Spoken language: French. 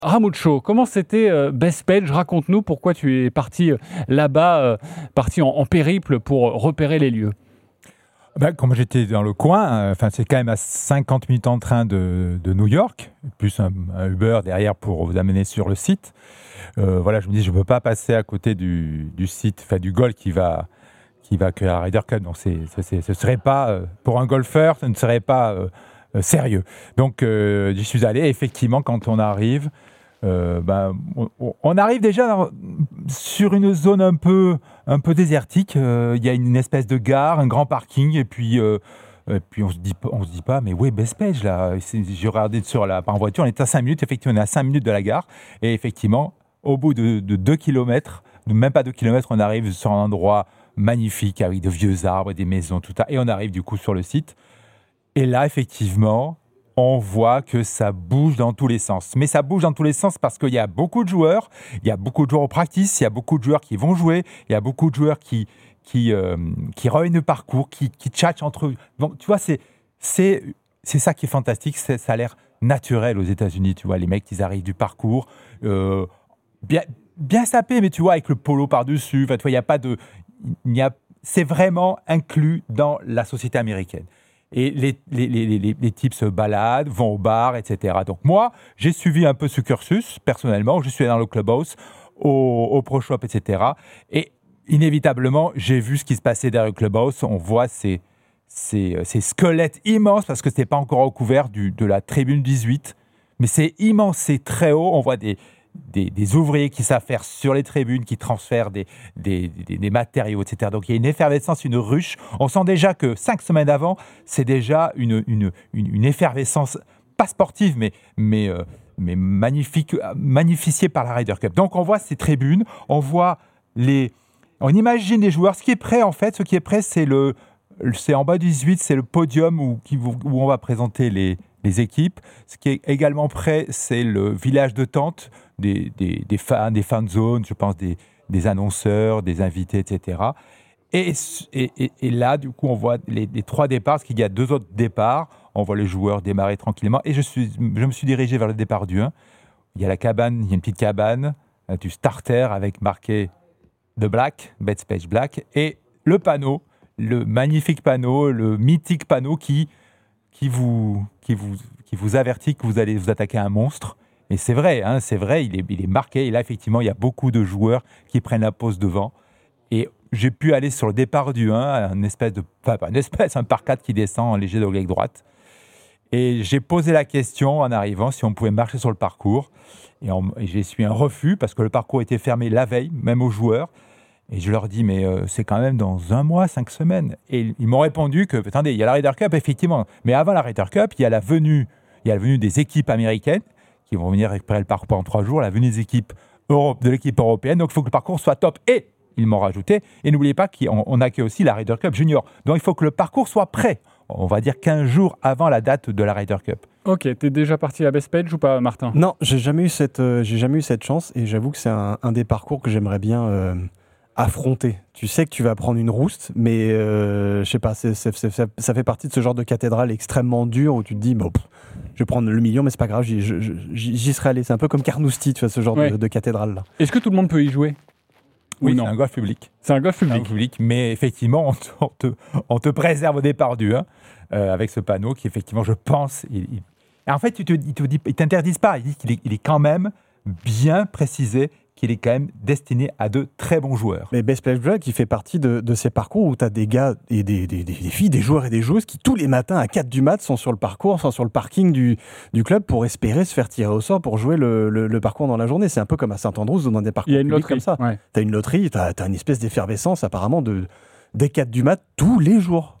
Ramucho, comment c'était Bethpage? Raconte-nous pourquoi tu es parti là-bas, parti en périple pour repérer les lieux. Comme j'étais dans le coin, c'est quand même à 50 minutes en train de New York, plus un Uber derrière pour vous amener sur le site. Je me dis, je ne peux pas passer à côté du site, du golf qui va accueillir la Ryder Cup. Donc, ce serait pas, pour un golfeur, ce ne serait pas sérieux. Donc, j'y suis allé. Effectivement, quand on arrive, on arrive déjà sur une zone un peu désertique. Il y a une espèce de gare, un grand parking, et puis on se dit pas, mais où est Bethpage là? J'ai regardé en voiture, on est à 5 minutes. Effectivement, on est à 5 minutes de la gare, et effectivement, au bout de 2 kilomètres, même pas 2 kilomètres, on arrive sur un endroit magnifique avec de vieux arbres, des maisons, tout ça, et on arrive du coup sur le site. Et là, effectivement, on voit que ça bouge dans tous les sens. Mais ça bouge dans tous les sens parce qu'il y a beaucoup de joueurs, au practice, il y a beaucoup de joueurs qui vont jouer, il y a beaucoup de joueurs qui reviennent le parcours, qui tchatchent entre eux. Donc, tu vois, c'est ça qui est fantastique, ça a l'air naturel aux États-Unis, tu vois, les mecs, ils arrivent du parcours, bien sapés, mais tu vois, avec le polo par-dessus, tu vois, c'est vraiment inclus dans la société américaine. Et les types se baladent, vont au bar, etc. Donc moi, j'ai suivi un peu ce cursus, personnellement. Je suis allé dans le clubhouse, au Pro Shop, etc. Et inévitablement, j'ai vu ce qui se passait derrière le clubhouse. On voit ces squelettes immenses, parce que ce n'est pas encore recouvert de la tribune 18. Mais c'est immense, c'est très haut. On voit des ouvriers qui savent faire sur les tribunes, qui transfèrent des matériaux, etc. Donc il y a une effervescence, une ruche. On sent déjà que 5 semaines avant, c'est déjà une effervescence, pas sportive, mais magnifique, magnifiée par la Ryder Cup. Donc on voit ces tribunes, on imagine les joueurs. Ce qui est prêt, c'est en bas du 18, c'est le podium où on va présenter les équipes. Ce qui est également prêt, c'est le village de tente, des fans, des fan zones, je pense des annonceurs, des invités, etc. Et là, du coup, on voit les 3 départs, parce qu'il y a 2 autres départs. On voit les joueurs démarrer tranquillement. Et je me suis dirigé vers le départ du 1. Il y a la cabane, il y a une petite cabane du starter avec marqué The Black, Bethpage Black, et le panneau, le magnifique panneau, le mythique panneau qui vous avertit que vous allez vous attaquer à un monstre. Et c'est vrai, il est marqué. Et là, effectivement, il y a beaucoup de joueurs qui prennent la pose devant. Et j'ai pu aller sur le départ du 1, un par 4 qui descend en léger de l'oblique droite. Et j'ai posé la question en arrivant si on pouvait marcher sur le parcours. Et j'ai su un refus parce que le parcours était fermé la veille, même aux joueurs. Et je leur dis, mais c'est quand même dans 1 mois, 5 semaines. Et ils m'ont répondu que, attendez, il y a la Ryder Cup, effectivement. Mais avant la Ryder Cup, il y a la venue des équipes américaines qui vont venir récupérer le parcours pendant 3 jours, la venue des équipes de l'équipe européenne. Donc, il faut que le parcours soit top. Et ils m'ont rajouté, et n'oubliez pas qu'on accueille aussi la Ryder Cup Junior. Donc, il faut que le parcours soit prêt. On va dire 15 jours avant la date de la Ryder Cup. Ok, t'es déjà parti à Bethpage ou pas, Martin? Non, j'ai jamais eu cette chance, et j'avoue que c'est un des parcours que j'aimerais bien affronter. Tu sais que tu vas prendre une rouste, mais je sais pas, ça fait partie de ce genre de cathédrale extrêmement dure où tu te dis, je vais prendre le million, mais c'est pas grave, j'y serais allé. C'est un peu comme Carnoustie, tu vois, ce genre de cathédrale-là. Est-ce que tout le monde peut y jouer? Oui, non. C'est un golf public. C'est un golf public. Mais effectivement, on te préserve au départ du 1 avec ce panneau qui, effectivement, je pense... En fait, ils t'interdisent pas. Ils disent qu'il est quand même bien précisé qu'il est quand même destiné à de très bons joueurs. Mais Bethpage Black, il fait partie de ces parcours où tu as des gars et des filles, des joueurs et des joueuses qui, tous les matins à 4 du mat, sont sur le parcours, sont sur le parking du club pour espérer se faire tirer au sort pour jouer le parcours dans la journée. C'est un peu comme à Saint-Andrews ou dans des parcours publics comme ça. Ouais. Tu as une loterie, tu as une espèce d'effervescence apparemment dès 4 du mat tous les jours.